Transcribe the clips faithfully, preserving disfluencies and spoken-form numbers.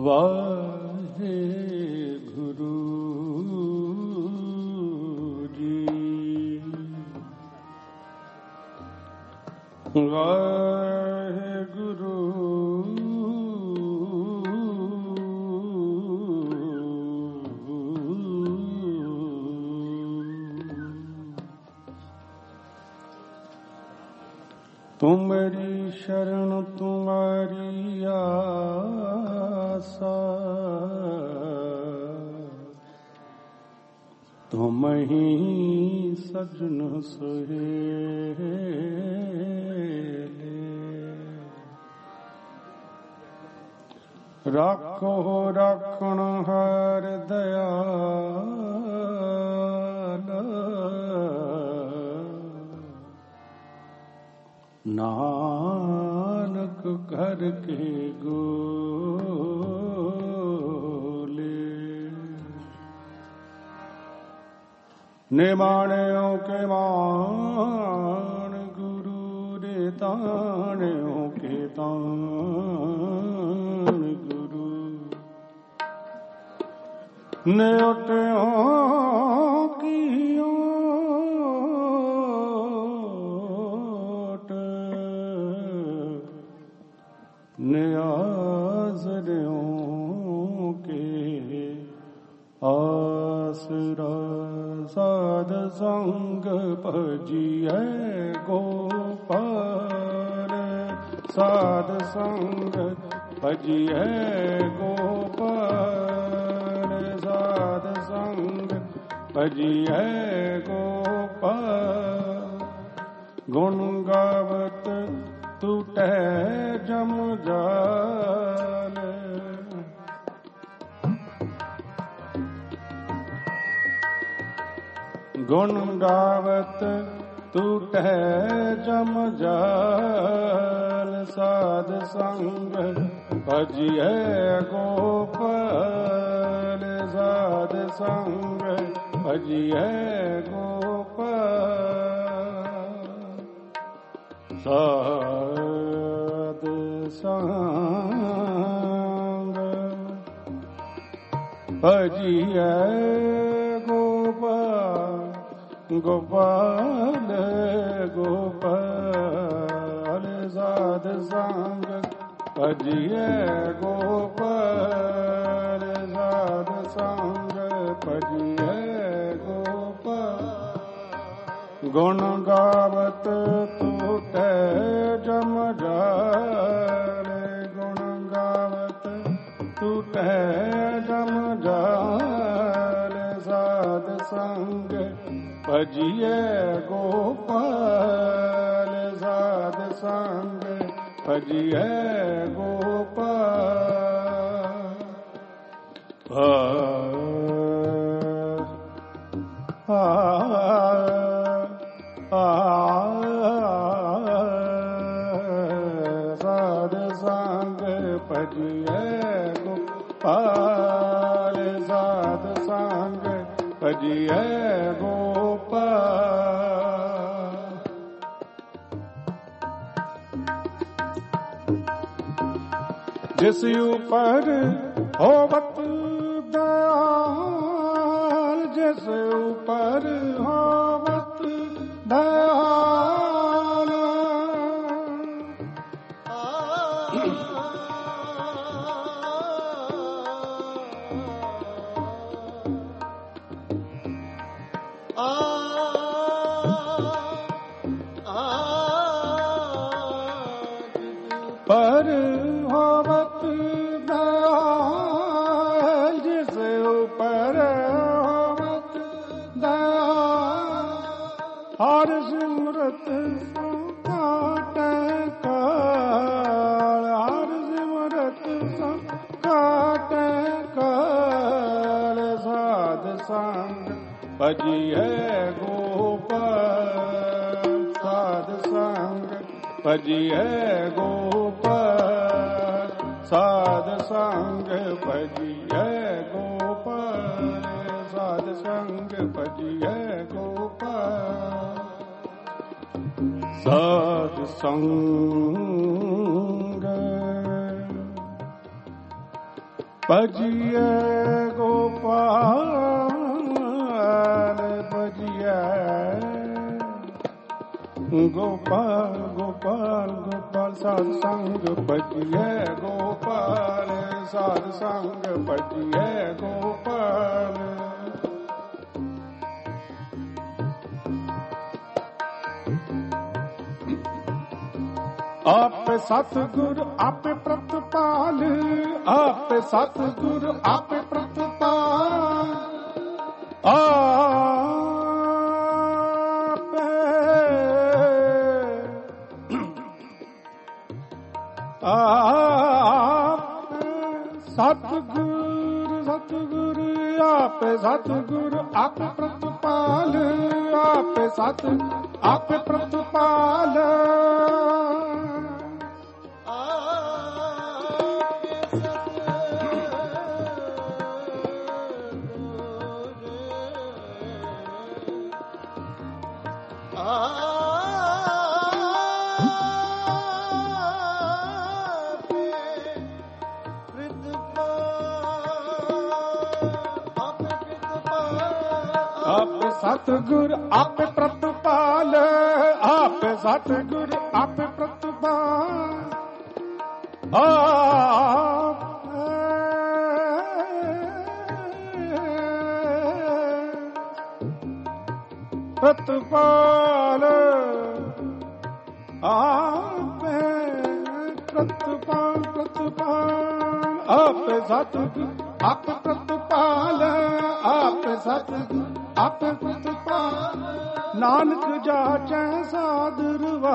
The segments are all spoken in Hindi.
ਵਾਹਿਗੁਰੂ ਜੀ। ਵਾਹਿਗੁਰੂ ਤੁਮਰੀ ਸ਼ਰਨ ਤੁਮਾਰੀ ਆਸਾ, ਤੁਮ ਹੀ ਸਜਣ ਸੁਹੇਲੇ। ਰਾਖੋ ਰਾਖਣ ਹਰ ਦਇਆਲ, ਨਾਨਕ ਘਰ ਕੇ ਗੋਲੇ। ਨਿਮਾਣਿਓ ਕੇ ਮਾਣ, ਗੁਰੂ ਦੇ ਤਾਣਿਓ ਕੇ ਤਾਣ ਗੁਰੂ। ਨਿਉਟਿਓ ਕੀਓ ਨਿਆਜ਼ਰਿਓਂ ਕੇ ਆਸਰਾ। ਸਾਧ ਸੰਗ ਭਜੀਐ ਗੋਪਾਲ, ਸਾਧ ਸੰਗ ਭਜੀਐ ਗੋਪਾਲ, ਸਾਧ ਸੰਗ ਭਜੀਐ ਗੋਪਾਲ। ਗੁਣ ਗਾਵਤ ਟੂਟੈ ਜਮ ਜਾਲ, ਗੁਣ ਗਾਵਤ ਟੂਟੈ ਜਮ ਜਾਲ। ਸਾਧ ਸੰਗ ਭਜਿਐ ਗੋਪਾਲ, ਸਾਧ ਸੰਗ ਭਜਿਐ ਗੋਪਾਲ। ਸਾਧ ਸੰਗ ਭਜਿਐ ਗੋਪਾਲ, ਗੋਪਾਲ ਗੋਪਾਲ। ਸਾਧ ਸੰਗ ਭਜਿਐ ਗੋਪਾਲ, ਸਾਧ ਸੰਗ ਭਜਿਐ ਗੋਪਾਲ। ਗੁਣ ਗਾਵਤ ਟੂਟੈ ਜਮ ਜਾਲ, ਗੁਣ ਗਾਵਤ ਟੂਟੈ ਜਮ ਜਾਲ। ਸਾਧ ਸੰਗ ਭਜਿਐ ਗੋਪਾਲ, ਸਾਧ ਸੰਗ ਭਜਿਐ ਗੋਪਾਲ। ਆ ਆ ਸਾਧ ਸੰਗ ਭਜਿਐ ਗੋਪਾਲ, ਸਾਧ ਸੰਗ ਭਜਿਐ ਗੋਪਾਲ। ਜਿਸ ਉਪਰ ਹੋਵਤ ਦਇਆਲ, ਜਿਸ ਉਪਰ ਹੋਵਤ ਦਇਆਲ। ਪਰ ਹੋਵਤ ਦਇਆਲ, ਜਿਸ ਉਪਰ ਹੋਵਤ ਦਇਆਲ। ਹਰ ਸਿਮਰਤ ਸੰਕਾਟੈ ਕਾਲ, ਹਰ ਸਿਮਰਤ ਸੰਕਾਟੈ ਕਾਲ। ਸਾਧ ਸੰਗ ਭਜਿਐ ਗੋਪਾਲ, ਸਾਧ ਸੰਗ ਭਜਿਐ ਗੋਪਾਲ। ਸਾਧ ਸੰਗ ਭਜਿਐ ਗੋਪਾਲ, ਸਾਧ ਸੰਗ ਭਜਿਐ ਗੋਪਾਲ। ਸਾਧ ਸੰਗ भजिए गोपाल भजिए गोपाल गोपाल गोपाल साध संग भजिए गोपाल साध संग भजिए गोपाल। आप सतगुर आप प्रतिपाल आप सतगुर आप प्रतिपाल आप आप सतगुर सतगुर आप सतगुर आप प्रतिपाल आप सत आप प्रतिपाल सतगुर आप प्रतिपाल आप सतगुर आप प्रतिपाल आप प्रतिपाल आप प्रतिपाल प्रतिपाल आप सतगुर आप प्रतिपाल आप सतगुर आप प्रतिपाल नानक जाचै साधुरवा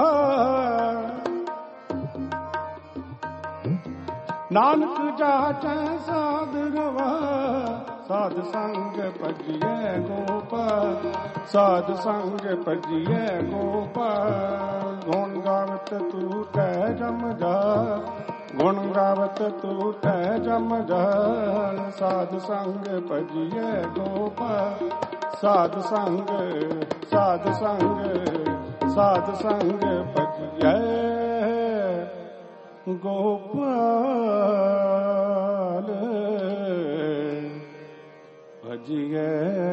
नानक जाचै साधुरवा साध संग भजिए गोपाल साध संग भजिए गोपाल गुण गावत तू तै जम जा गुण गावत तू तै जम जाल साध संग भजिए गोपाल साध संग साध संग साध संग भजिए गोपाल भजिए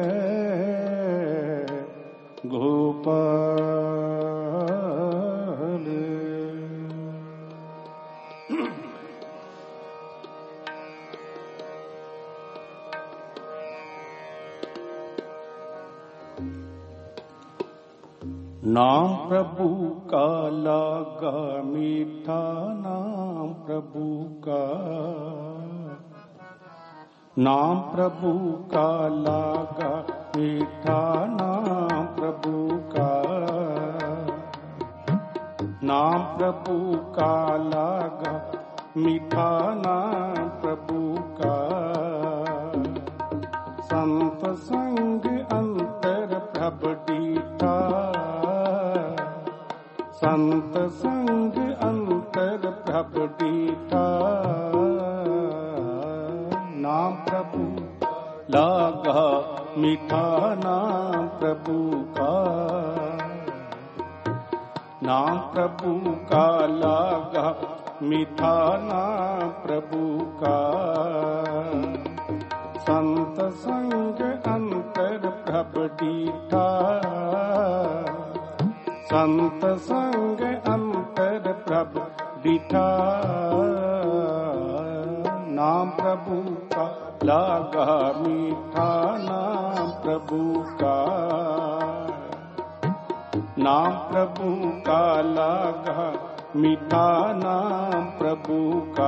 गोपाल। नाम प्रभु का लागा मीठा नाम प्रभु का नाम प्रभु का लागा मीठा नाम प्रभु का नाम प्रभु का लागा मीठा नाम प्रभु का संत संग अंतर प्रभ डीठा संत संग अंतर प्रभ डीठा नाम प्रभु लागा मीठा नाम प्रभु का नाम प्रभु का लागा मीठा नाम प्रभु का संत संग अंतर प्रभ डीठा संत संग अंतर प्रभ डीठा नाम प्रभु का लागा मीठा नाम प्रभु का नाम प्रभु का लागा मीठा नाम प्रभु का।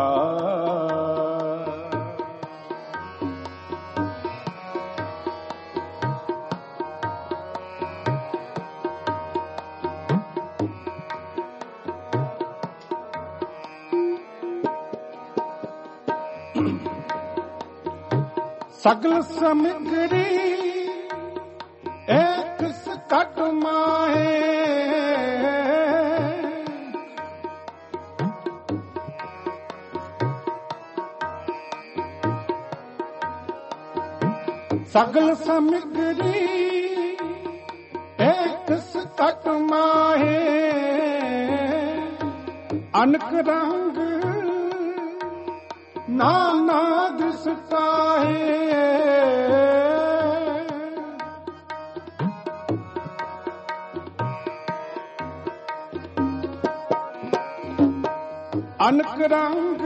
सगल समिग्री एक सकट माहे सगल समिग्री एक सकट माहे अनक रंग नाना दिसता है। अनक रंग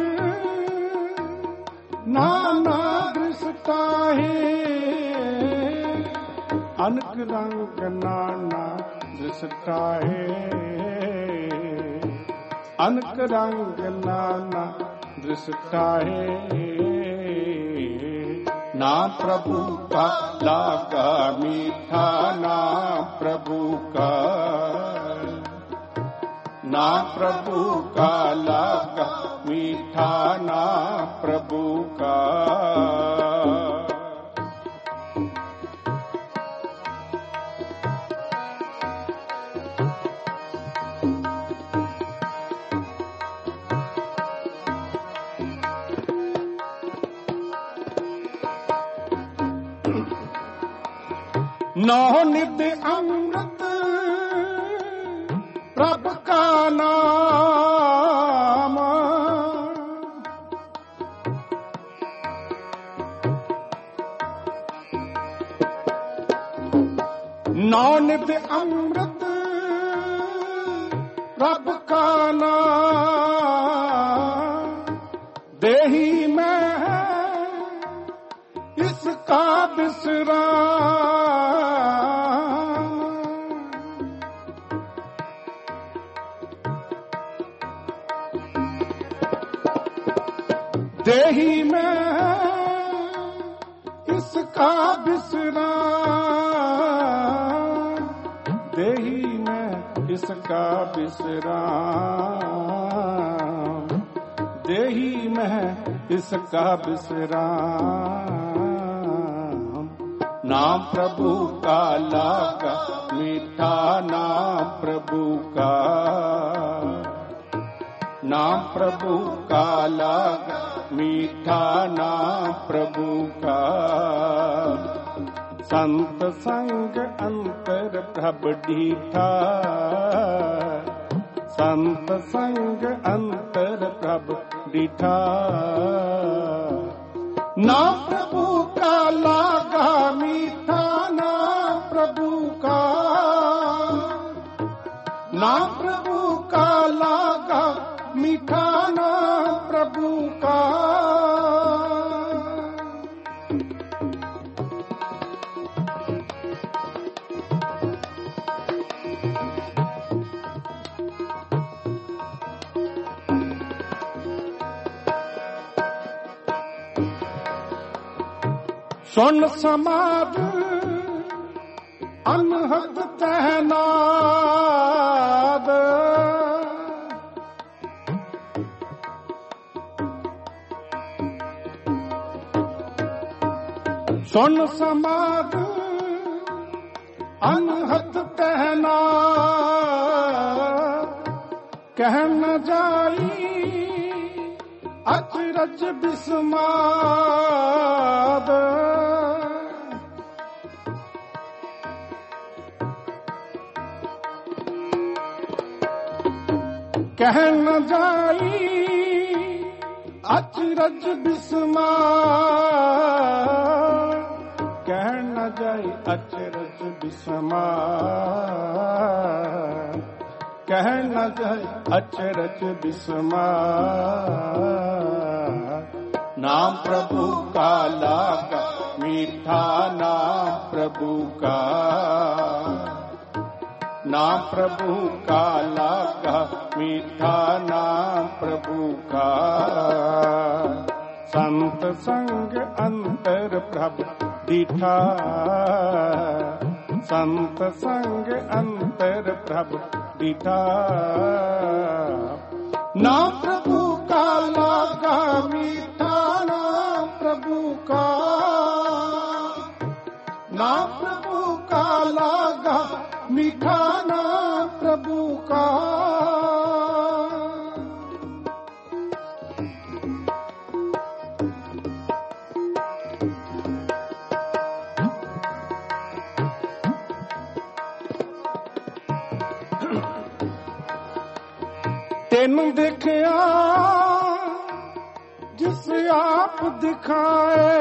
नाना दिसता है, अनक रंग नाना दिसता है, अनक रंग नाना दृष्टा है। ना प्रभु का लागा मीठा, ना प्रभु का, ना प्रभु का लागा मीठा, ना प्रभु का। नौ नित्य अमृत प्रभु का नाम, नौ नित्य अमृत प्रभु का नाम, देही में है इसका विश्राम। देही में इसका विश्राम, देही में इसका विश्राम, देही में इसका विश्राम। नाम प्रभु का लागा मीठा, नाम प्रभु का, नाम प्रभु का लागा मीठा, नाम प्रभु का। संत संग अंतर प्रभ डीठा, संत संग अंतर प्रभ डीठा। नाम प्रभु का लागा मीठा, नाम प्रभु का, नाम प्रभु का लागा मीठा, नाम प्रभु का। सुन समाद अनहद तहनाद, सुन समाद अनहद तहनाद, कह न जाई अचरज बिस्माद। कह न जाई अचरज बिस्माद, कह न जाई अचरज बिस्माद, कह न जाई अचरज बिस्माद। नाम प्रभु का लागा मीठा, नाम प्रभु का, नाम प्रभु का लागा मीठा, नाम प्रभु का। संत संग अंतर प्रभु डीठा, संत संग अंतर प्रभु डीठा। नाम प्रभु का लागा मीठा, नाम प्रभु का, नाम प्रभु का लागा मीठा, नाम प्रभु का। तेनू देखिया जिस आप दिखाए,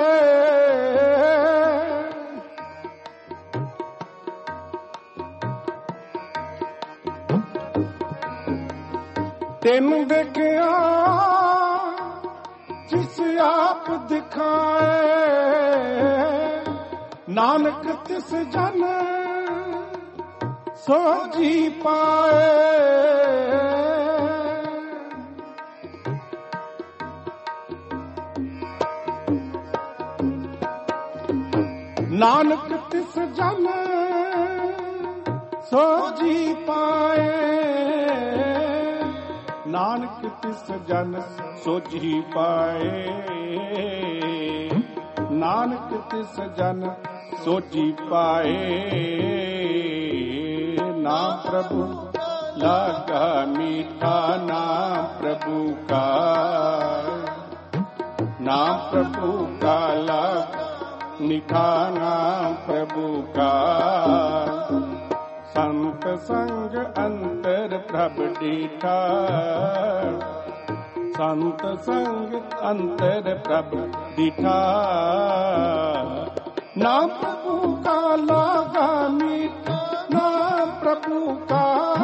तेन देखिया जिस आप दिखाए, नानक तिस जन सो जी पाए। नानक तिस जन सो जी पाए, नानक तिस जन सो जी पाए, नानक तिस जन सो जी पाए। नाम प्रभु लगा मीठा, नाम प्रभु का, नाम प्रभु का लगा मीठा, नाम प्रभु का। संत संग अंतर प्रभ डीठा, संत संग अंतर प्रभ डीठा। नाम प्रभु का लगा मीठा, नाम प्रभु का,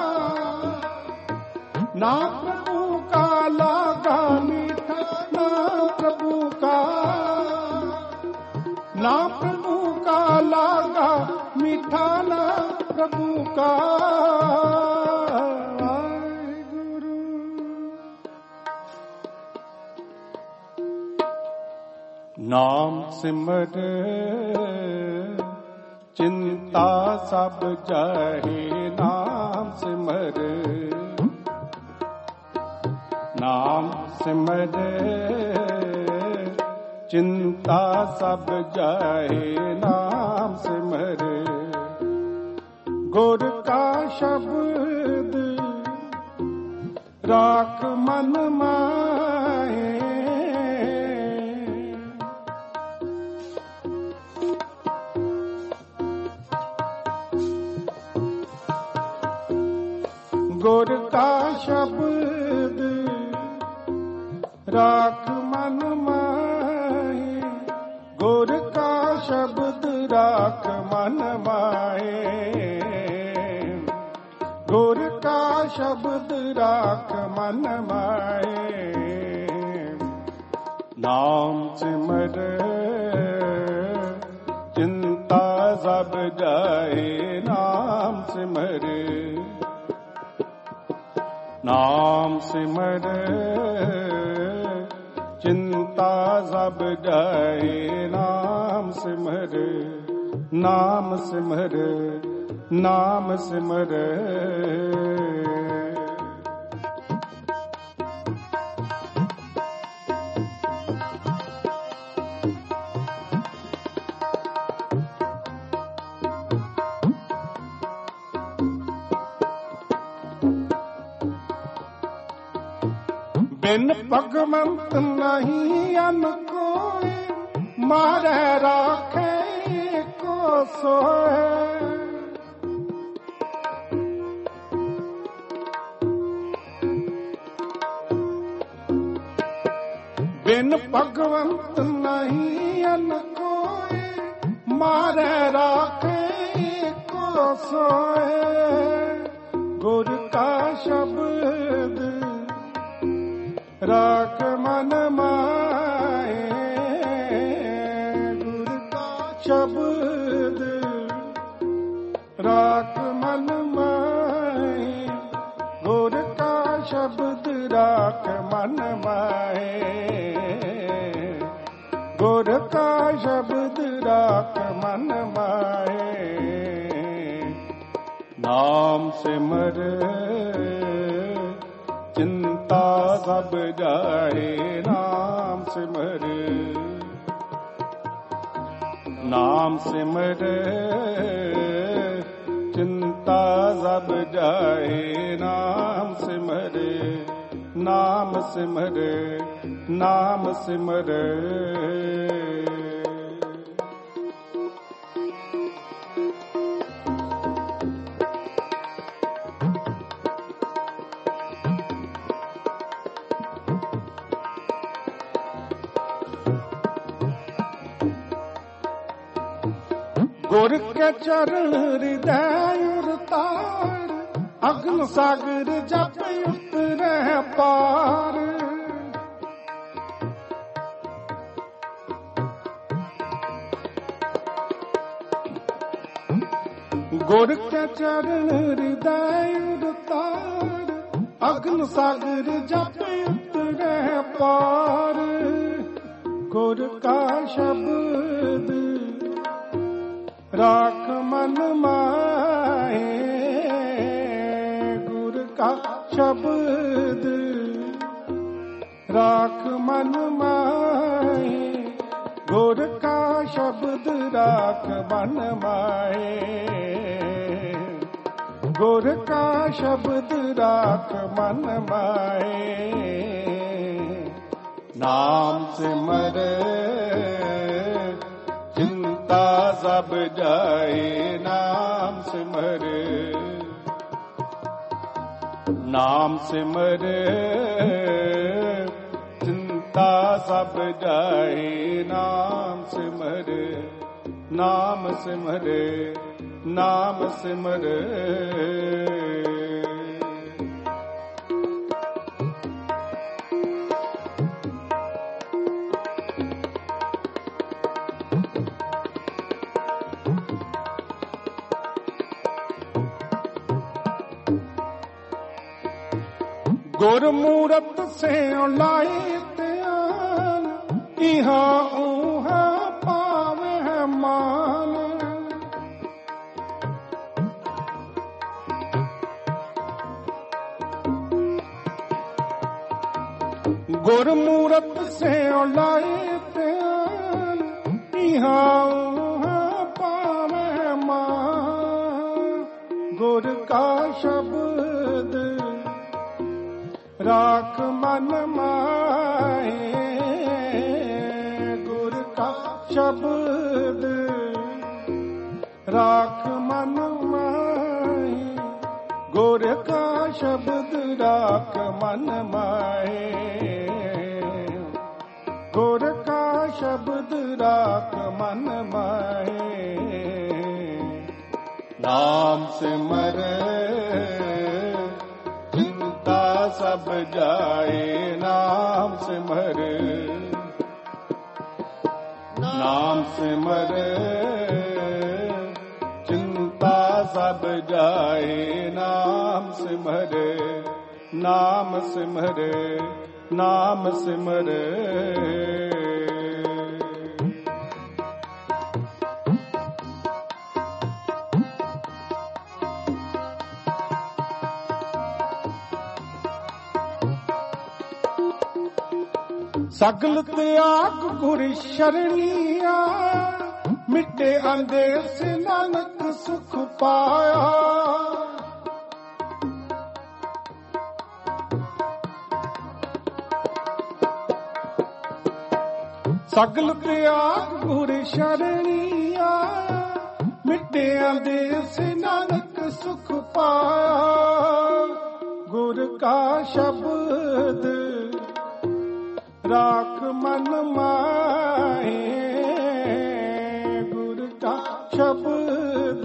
नाम प्रभु का लगा मीठा, नाम प्रभु का, नाम प्रभु का लगा मीठा, नाम प्रभु का। गुरु नाम सिमर चिंता सब जाहे, नाम सिमर, नाम सिमर चिंता सब जाए, नाम सिमर। गुर का शब्द राख मन माहे, गुर का शब्द राख मन माहे, गुर का शब्द राख मन माहे, गुर का शब्द राख मन माहे। नाम सिमर चिंता सब जाए, नाम सिमर, नाम सिमर चिंता सब जाए, नाम सिमर, नाम सिमर, नाम सिमर। बिन भगवंत नहीं अन कोई, मारे राखे को सोए। बिन भगवंत नहीं अन कोई, मारे राखे को सोए। गुर का शब्द राख मन माए, गुर का शब्द राख मन माए, गुर का शब्द राख मन माए, गुर का शब्द राख मन माए। नाम सिमर चिंता सब जाए, नाम सिमर, नाम सिमर चिंता सब जाए, नाम सिमर, नाम सिमर, नाम सिमर। गुर के चरण हृदय उतार, अग्न सागर जप उतरे पार। गुर के चरण हृदय उतार, अग्न सागर जप उतरे पार। गुर का शब्द राख मन माहे, गुर का शब्द राख मन माहे, गुर का शब्द राख मन माहे, गुर का शब्द राख मन माहे। नाम सिमर चिंता सब जाए, नाम सिमर नाम सिमर चिंता सब जाए, नाम सिमर नाम सिमर नाम सिमर। गुरमूरत से लाए ध्यान, इहाँ उहाँ पावे मान। गुरमूरत से लाए ध्यान, इहाँ उहाँ पावे मान। गुर का शब्द राख मन माहे, गुर का शब्द राख मन माहे, गुर का शब्द राख मन माहे, गुर का शब्द राख मन माहे। नाम सिमर सब जाए, नाम सिमर नाम सिमर चिंता सब जाए, नाम सिमर नाम सिमर नाम सिमर। सगल त्याग गुर शरणिया, मिटे अंदेश नानक सुख पाया। सगल त्याग गुर शरणिया, मिटे अंदेश नानक सुख पाया। गुर का शब्द राख मन माहे, गुर का शब्द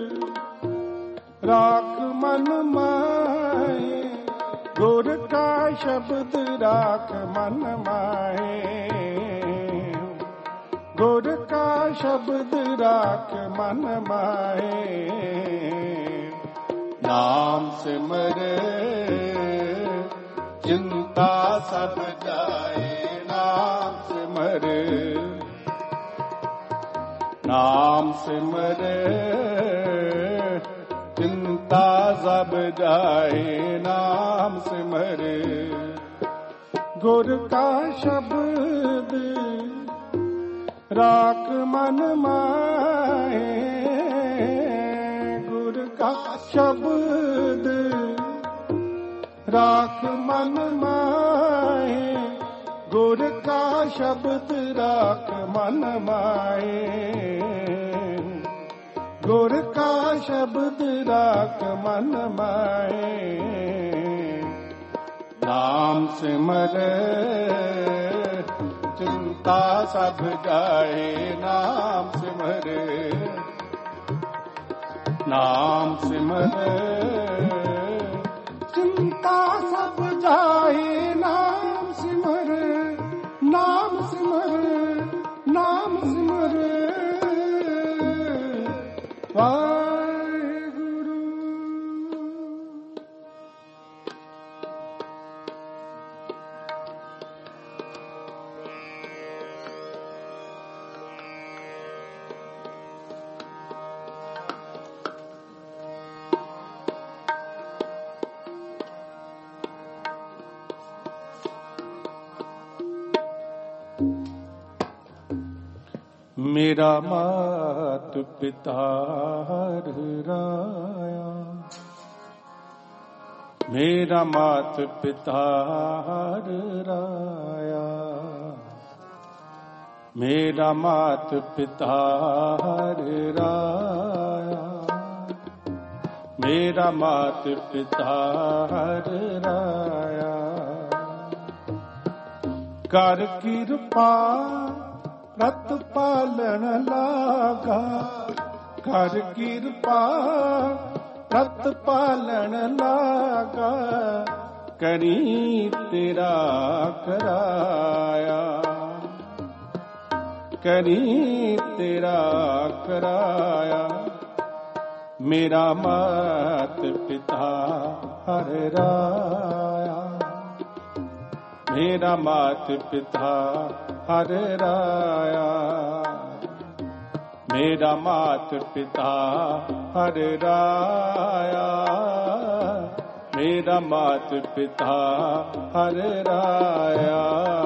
राख मन माहे, गुर का शब्द राख मन माहे, गुर का शब्द राख मन माहे। नाम सिमर चिंता सब जाए, नाम सिमर नाम सिमर चिंता सब जाए, नाम सिमर। गुर का शब्द राख मन माहे, गुर का शब्द राख मन माहे, गुर का शब्द राख मन माहे, गुर का शब्द राख मन माहे। नाम सिमर चिंता सब जाए, नाम सिमर नाम सिमर चिंता सब जाए, नाम सिमर नाम सिमर नाम सिमर वाहेगुरु। मेरा मात पिता हराया, मेरा मात पिता हराया, मेरा मात पिता हराया, मेरा मात पिता हराया। कर कृपा रत पालन लागा, कर कृपा रत पालन लागा, करी तेरा कराया, करी तेरा कराया। मेरा मात पिता हराया, मेरा मात पिता हराया, मेरा मात पिता हराया, मेरा मात पिता हराया।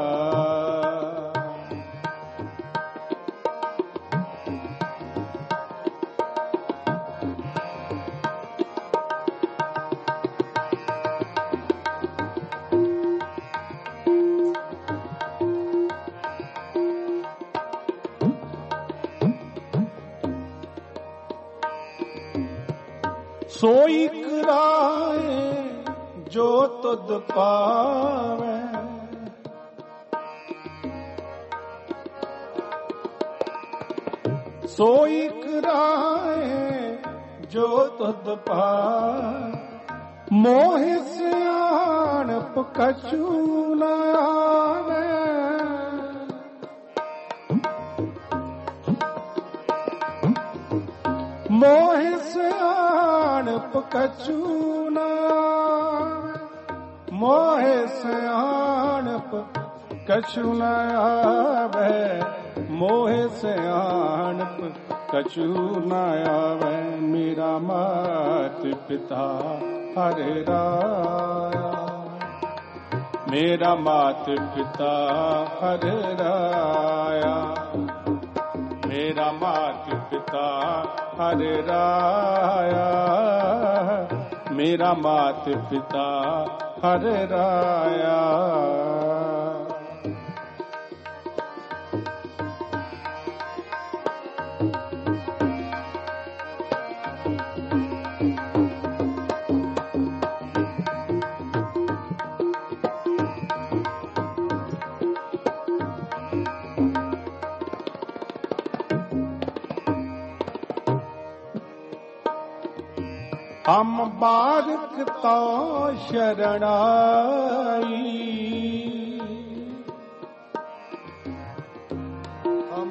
सोई कराए जो तुद पावे, सोई कराए जो तुद पावे। मोह सियाणप कछु न आवे, मोह सियाणप कछु न आवे, मोह सियाणप कछु न आवे, मोह सियाणप कछु न आवे। मेरा मात पिता हराया, मेरा मात पिता हराया, मेरा मात पिता हराया, मेरा मात पिता हराया। हम बारक तो शरणाई, हम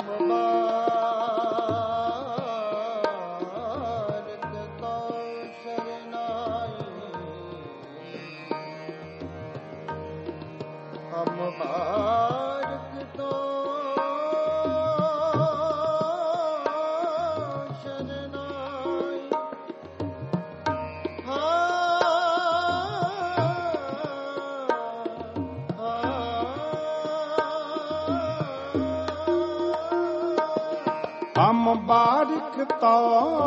बारक तो शरणाई, हम बारक तो हम बारिक तो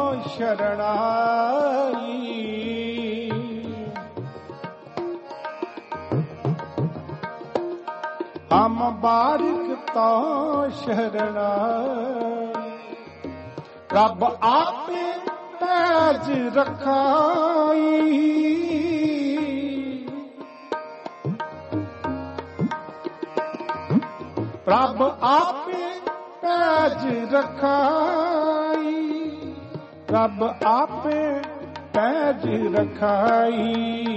शरणाई, हम बारिक तो शरणाई। रब आपे पैज रखाई, रब आपे पैज रखाई, रब आपे पैज रखाई,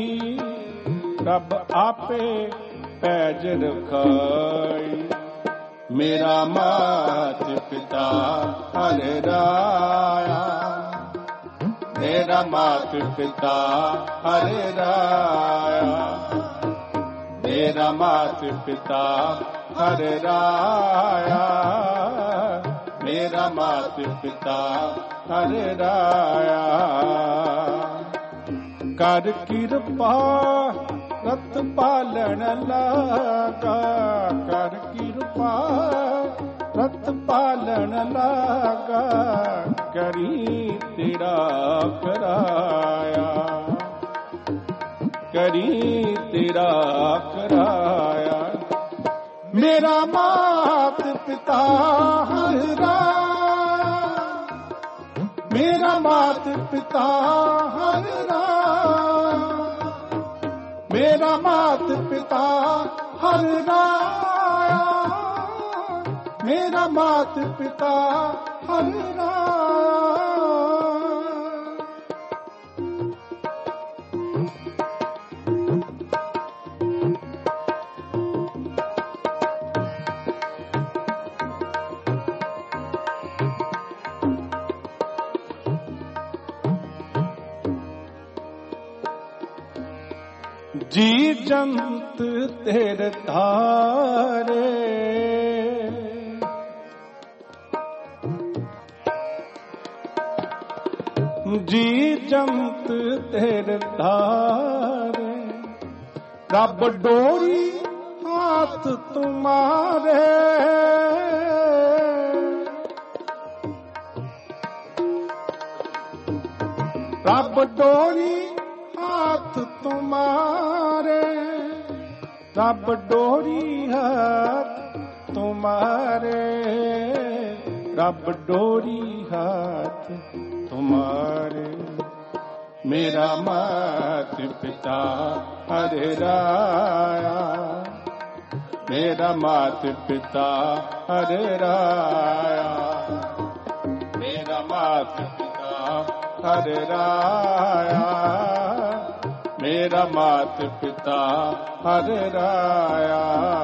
रब आपे पैज रखाई। मेरा मात पिता हर राया, मेरा मात पिता हर राया, मेरा मात पिता हर राया, मेरा मात पिता हर राया। कर कृपा रत पालन लागा, कर कृपा रत पालन लागा, करी तेरा कराया, करी तेरा कराया। मेरा मात पिता हर राया, मेरा मात पिता हर राया, मेरा मात पिता हर राया, मेरा मात पिता हर राया। जी जंत तेरे धारे, जी जंत तेरे धारे, रब डोरी हाथ तुम्हारे, रब डोरी हाथ तुम्हारे, रब डोरी हाथ तुम्हारे, रब डोरी हाथ तुम्हारे। मेरा मात पिता हर राया, मेरा मात पिता हर राया, मेरा मात पिता हर राया, मेरा मात पिता हर राया।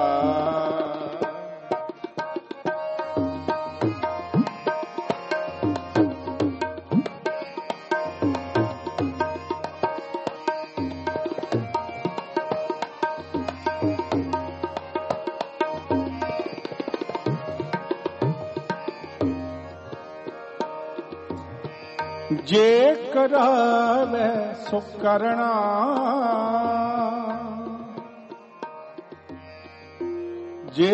जे करावे सो करना, जे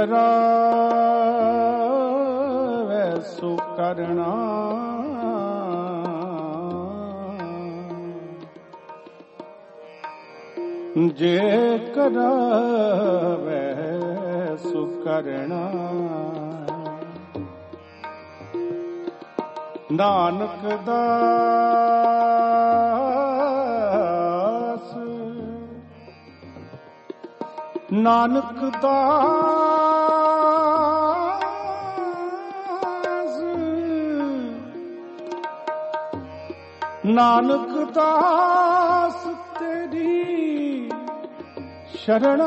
करावे सो करना, जे करावे सो करना। नानक दास, नानक दास, नानक दास तेरी शरणा।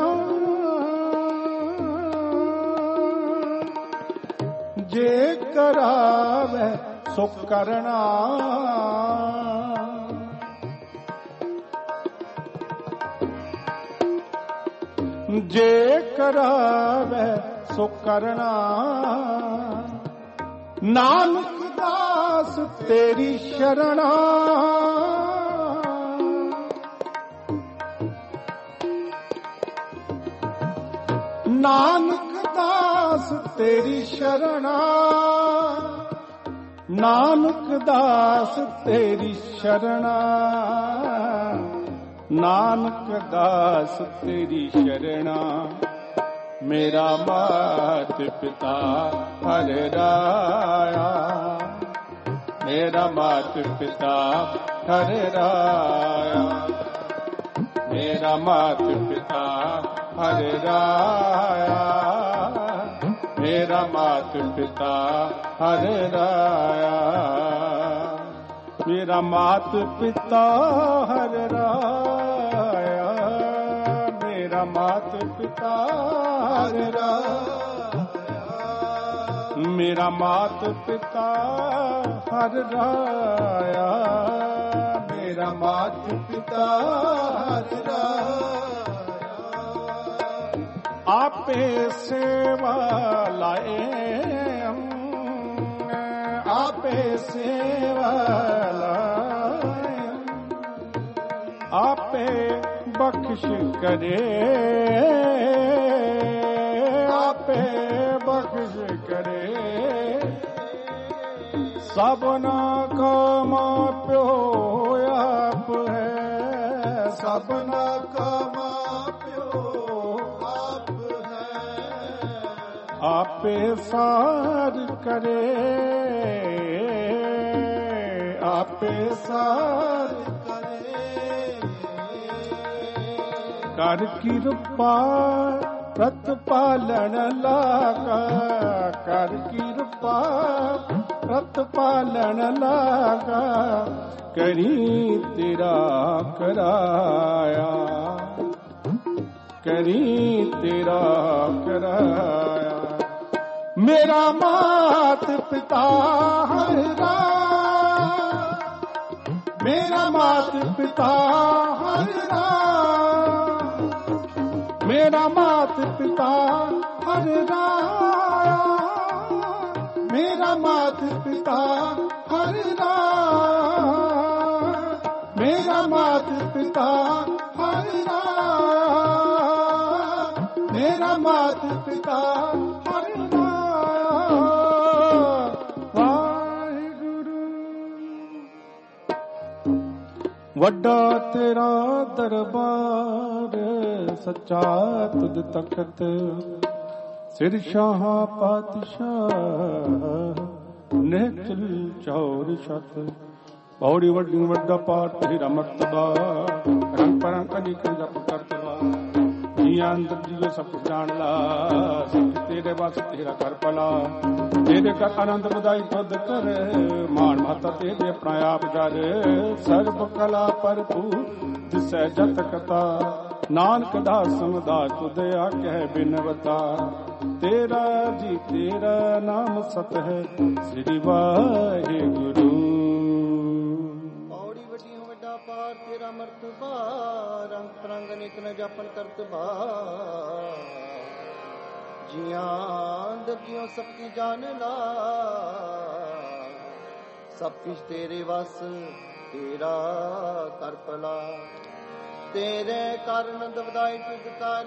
जे करावे सो करना, जे करावे सो करना। नानक दास तेरी शरणा, नानक दास तेरी शरणा, नानक दास तेरी शरणा, नानक दास तेरी शरणा। मेरा मात पिता हर राया, मेरा मात पिता हर राया, मेरा मात पिता हर राया, मेरा मात पिता हर राया। ਮੇਰਾ ਮਾਤ ਪਿਤਾ ਹਰ ਰਾਇਆ, ਮੇਰਾ ਮਾਤ ਪਿਤਾ ਹਰ ਰਾਇਆ, ਮੇਰਾ ਮਾਤ ਪਿਤਾ ਹਰ ਰਾਇਆ, ਮੇਰਾ ਮਾਤ ਪਿਤਾ ਹਰ ਰਾਇਆ। ਆਪੇ ਸੇਵਾ ਲਾਏ, ਆਪੇ ਸੇਵਾ ਲਾਏ, ਆਪੇ ਬਖਸ਼ ਕਰੇ, ਆਪੇ ਬਖਸ਼ ਕਰੇ। ਸਭਨਾ ਕਾ ਮਾਂ ਪਿਓ ਆਪ ਹੈ, ਸਭਨਾ ਕਾ ਮਾਂ ਪਿਓ ਆਪ ਹੈ। ਆਪੇ ਸਾਰ ਕਰੇ, ਆਪੇ ਸਾਰ ਕਰੇ। ਕਰ ਕਿਰਪਾ ਪ੍ਰਤਪਾਲਣ ਲਾਗਾ, ਕਰ ਕਿਰਪਾ ਪ੍ਰਤਪਾਲਣ ਲਾਗਾ। ਕਰੀ ਤੇਰਾ ਕਰਾਇਆ, ਕਰੀ ਤੇਰਾ ਕਰਾਇਆ। ਮੇਰਾ ਮਾਤ ਪਿਤਾ ਹਰ ਰਾਇਆ, ਮੇਰਾ ਮਾਤ ਪਿਤਾ ਹਰ ਰਾਇਆ, ਮੇਰਾ ਮਾਤ ਪਿਤਾ ਹਰ ਰਾਇਆ, ਮੇਰਾ ਮਾਤ ਪਿਤਾ ਹਰ ਰਾਇਆ, ਮੇਰਾ ਮਾਤ ਪਿਤਾ ਹਰ ਰਾਇਆ, ਮੇਰਾ ਮਾਤ ਪਿਤਾ ਹਰ ਰਾਇਆ। ਵੱਡਾ ਤੇਰਾ ਦਰਬਾਰ, ਸੱਚਾ ਤੁਧ ਤਖਤ, ਸਿਰ ਸ਼ਾਹ ਪਾਤਸ਼ਾਹ, ਨਿਹਚਲ ਚੌਰ ਛਤ। ਪੌੜੀ ਵੱਡੀ ਵੱਡਾ ਪਾਠ ਤੇਰਾ ਮਰਤਬਾ, ਰੰਗ ਪਰੰਗ ਅਨੇਕ ਜਪ ਕਰਤਵਾ। ਜੀਆਂ ਅੰਦਰ ਜੀਓ ਸਭ ਕੁਝ ਜਾਣ ਲਾ, ਸਿੱਖ ਤੇਰੇ ਵਸ ਤੇਰਾ ਕਰ ਭਲਾ। ਤੇਰੇ ਕਰ ਆਨੰਦ ਵਧਾਈ ਤੁਧ ਕਰ, ਮਾਣ ਮਾਤਾ ਤੇਰੇ ਆਪਣਾ ਆਪ ਕਰ। ਸਰਬ ਕਲਾ ਭਰਪੂਰ ਦਿਸੈ ਜਤ ਕਥਾ, ਨਾਨਕ ਦਾਸਨ ਦਾ ਤੁਧ ਆਖੈ ਬਿਨਵਤਾ। ਤੇਰਾ ਜੀ ਤੇਰਾ ਨਾਮ ਸਤ ਹੈ, ਸ੍ਰੀ ਵਾਹਿਗੁਰੂ। ਪੌੜੀ ਵੱਡੀ ਵੱਡਾ ਪਾਰ ਤੇਰਾ ਮਰਤਬਾ, ਰੰਗ ਪਰੰਗ ਅਨੇਕ ਨ ਜਾਪਨ ਕਰਤਬਾ। ਜੀਆਂ ਦਰਜੀਓ ਸਭ ਕੀ ਜਾਣ ਲਾ, ਸਭ ਕੁਛ ਤੇਰੇ ਵਸ ਤੇਰਾ ਕਰ ਭਲਾ। ਤੇਰੇ ਕਾਰਨ ਦਵਦਾਈ ਤੁਧ ਕਰ,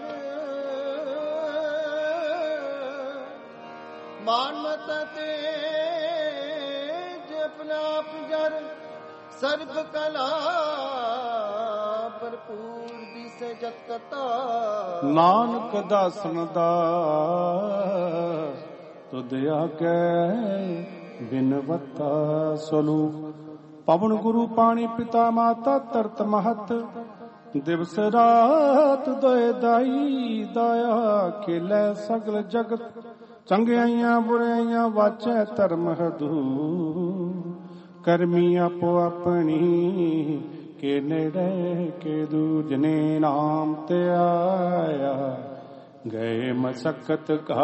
ਮਾਨ ਮਤ ਤੇਜ ਆਪਣਾ ਆਪ ਜਰ। ਸਰਬ ਕਲਾ ਭਰਪੂਰ ਦਿਸੈ ਜਤ ਕਥਾ, ਨਾਨਕ ਦਾਸਨ ਦਾ ਤੁਧ ਆਗੈ ਬਿਨਵਤਾ। ਸਲੂਕ ਪਵਨ ਗੁਰੂ ਪਾਣੀ ਪਿਤਾ ਮਾਤਾ ਧਰਤ ਮਹਤ। ਦਿਵਸ ਰਾਤ ਦੋਇ ਦਾਈ, ਦਇਆ ਖੇਲੇ ਸਗਲ ਜਗਤ। ਚੰਗਿਆਈਆਂ ਬੁਰਾਈਆਂ ਵਾਚੈ ਧਰਮ ਹਦੂ, ਕਰਮੀ ਆਪੋ ਆਪਣੀ ਕੇ ਨੇੜੇ ਕੇ ਦੂਜਨੇ। ਨਾਮ ਤੇ ਆਇਆ ਗਏ ਮਸਕਤ ਕਾ,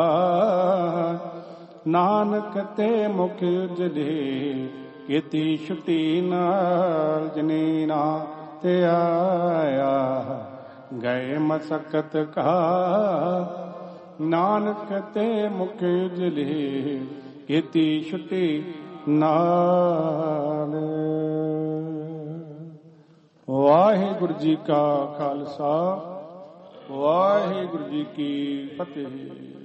ਨਾਨਕ ਤੇ ਮੁਖ ਉਜਲੇ। ਕੀਤੀ ਛੁੱਟੀ ਨਾਲ ਜਨੇ ਨਾਮ ਤੇ ਆਇਆ ਗਏ ਮਸਕਤ ਕਾ, ਨਾਨਕ ਤੇ ਮੁਖ ਉਜਲੇ। ਕੀਤੀ ਛੁੱਟੀ ਨਾਲ। ਵਾਹਿਗੁਰੂ ਜੀ ਕਾ ਖਾਲਸਾ, ਵਾਹਿਗੁਰੂ ਜੀ ਕੀ ਫਤਿਹ।